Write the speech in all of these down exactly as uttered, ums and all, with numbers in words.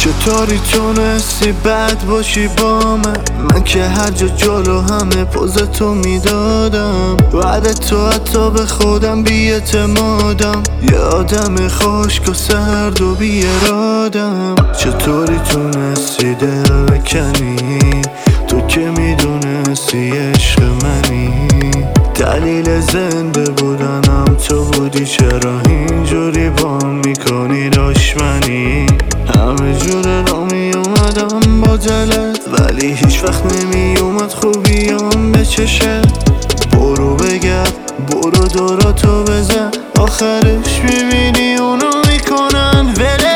چطوری تونستی بد باشی با من؟ من که هر جا جلو همه پوز تو میدادم، بعد تو حتی به خودم بی‌اعتمادم، یه آدم خشک و سرد و بی ارادم. چطوری تونستی دل بکنی؟ تو که میدونستی عشق منی، دلیل زنده بودنم تو بودی، چرا اینجوری با میکنی دشمنی؟ همه جور را می اومدم با دلت، ولی هیچ وقت نمی اومد خوبیام به چشت. برو بگرد، برو دوراتو بزن، آخرش میبینی اونو میکنن وله.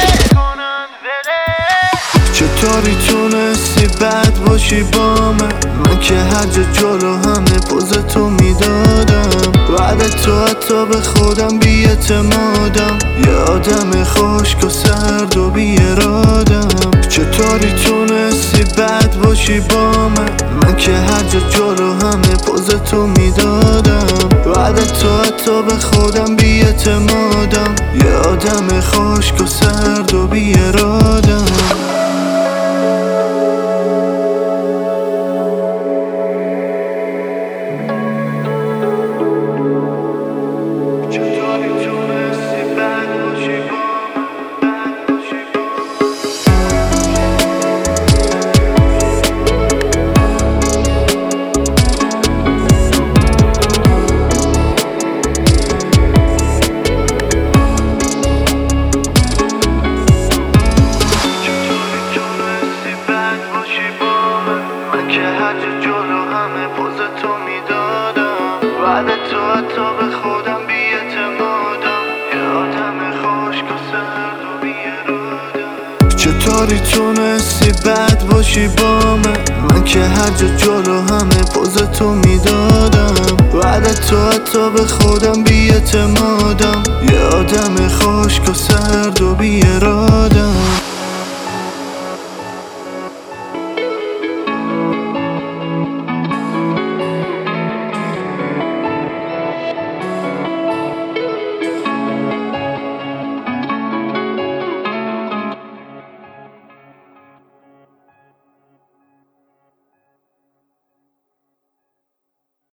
چطوری تونستی بد باشی با من؟ من که هر جا جلو همه پوز تو میدادم، بعد تو حتی به خودم بی‌اعتمادم، یه آدم خشک و سرد و بی ارادم. چطوری تونستی بد باشی با من؟ من که هر جا جلو همه پوز تو میدادم، بعد تو حتی به خودم بی‌اعتمادم، یه آدم خشک و سرد و بی ارادم. که هر جا جلو همه پوز تو میدادم، بعد تو حتی به خودم بی‌اعتمادم، یه آدم خشک و سرد و بی ارادم. چطوری تونستی بد باشی با من؟ من که هر جا جلو همه پوز تو میدادم، بعد تو حتی به خودم بی‌اعتمادم، یه آدم خشک و سرد و بی ارادم.